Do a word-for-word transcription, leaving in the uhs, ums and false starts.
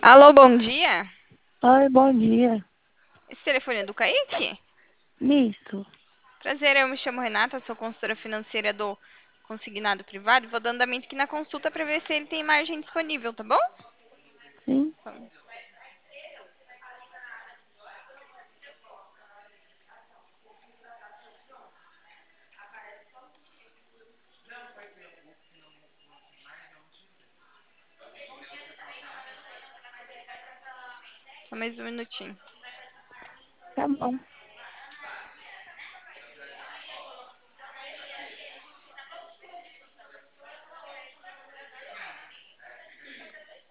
Alô, bom dia. Oi, bom dia. Esse telefone é do Kaique? Nisso. Prazer, eu me chamo Renata, sou consultora financeira do Consignado Privado e vou dando andamento aqui na consulta para ver se ele tem margem disponível, tá bom? Sim, Só mais um minutinho. tá bom.